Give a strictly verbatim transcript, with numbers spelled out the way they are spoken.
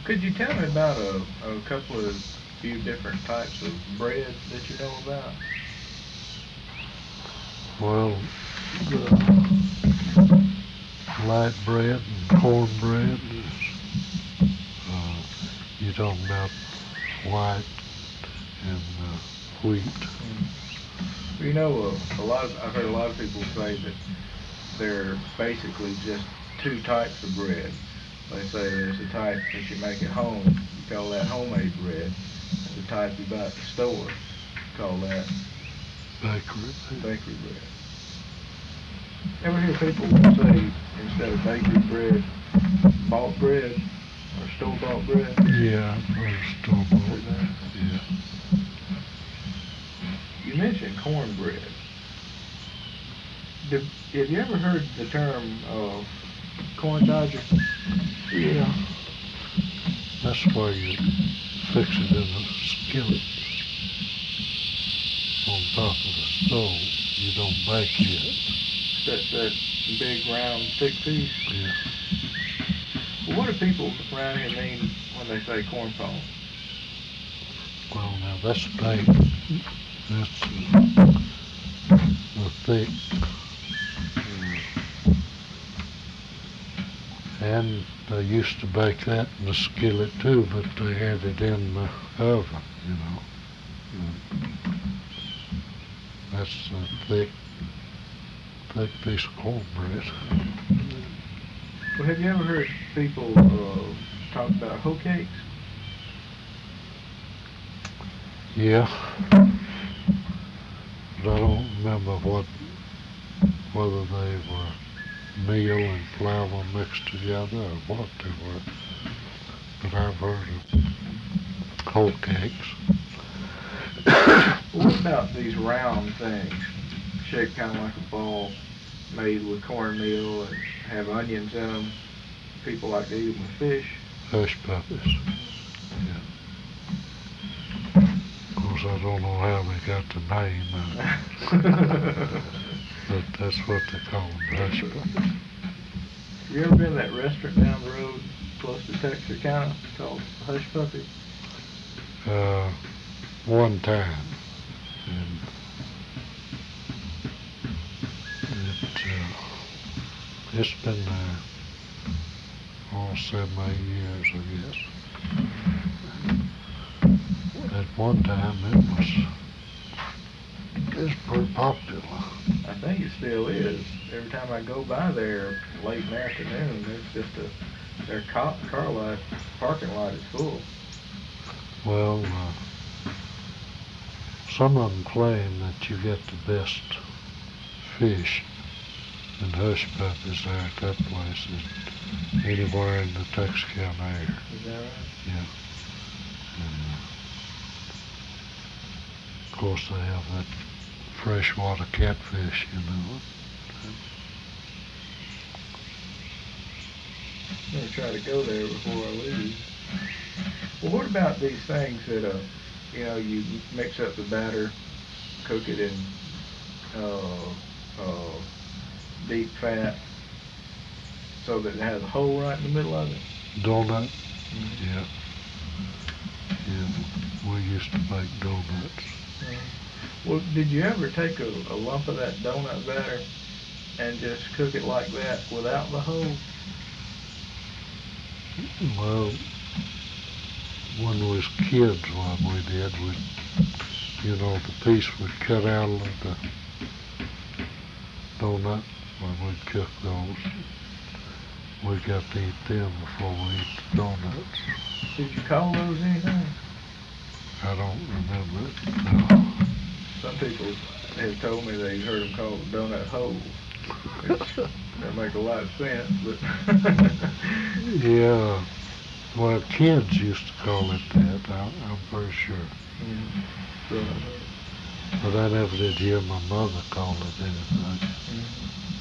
Could you tell me about a, a couple of few different types of bread that you know about? Well, the light bread and cornbread is, uh, you're talking about white and uh, wheat. Mm. You know, uh, a lot of I've heard a lot of people say that they're basically just two types of bread. They say there's the type that you make at home, you call that homemade bread, and the type you buy at the store, you call that Bakery. bakery bread. Ever hear people say instead of bakery bread, bought bread or store bought bread? Yeah, or store bought. Heard that? Yeah. You mentioned cornbread. Did, have you ever heard the term of corn dodger? Yeah. That's why you fix it in a skillet on top of the stove. You don't bake it. That's that big round thick piece. Yeah. Well, what do people around here mean when they say corn pone? Well, now that's baked. That's uh, the thick. And they used to bake that in the skillet too, but they had it in the oven, you know. And that's a thick, thick piece of cornbread. Well, have you ever heard people uh, talk about hoe cakes? Yeah, but I don't remember what, whether they were meal and flour mixed together or what they were. But I've heard of whole cakes. Well, what about these round things, shaped kind of like a ball, made with cornmeal and have onions in them? People like to eat them with fish. Hush puppies. Yeah. Of course, I don't know how they got the name, uh, but that's what they call them, hush puppies. You ever been to that restaurant down the road close to Texarkana called Hush Puppy? Uh, one time, and it, uh, it's been there all seven, eight years, I guess. At one time, it was, it was pretty popular. I think it still is. Every time I go by there late in the afternoon, it's just a their car, car lot parking lot is full. Well, uh, some of them claim that you get the best fish and hush puppies there at that place than anywhere in the Texarkana area. Is that right? Yeah. And, uh, of course, they have that freshwater catfish, you know. I'm gonna try to go there before I leave. Well, what about these things that uh, you know, you mix up the batter, cook it in uh, uh, deep fat, so that it has a hole right in the middle of it? Donut? Mm-hmm. Yeah. Yeah. We used to bake donuts. Mm-hmm. Well, did you ever take a, a lump of that donut batter and just cook it like that without the hole? Well, when we was kids, what we did, we, you know, the piece would cut out of the donut when we'd cook those. We got to eat them before we eat the donuts. Did you call those anything? I don't remember it, no. Some people have told me they heard them called donut holes. Which that make a lot of sense, but Yeah, well, kids used to call it that, I, I'm pretty sure. mm, so, But I never did hear my mother call it anything. mm.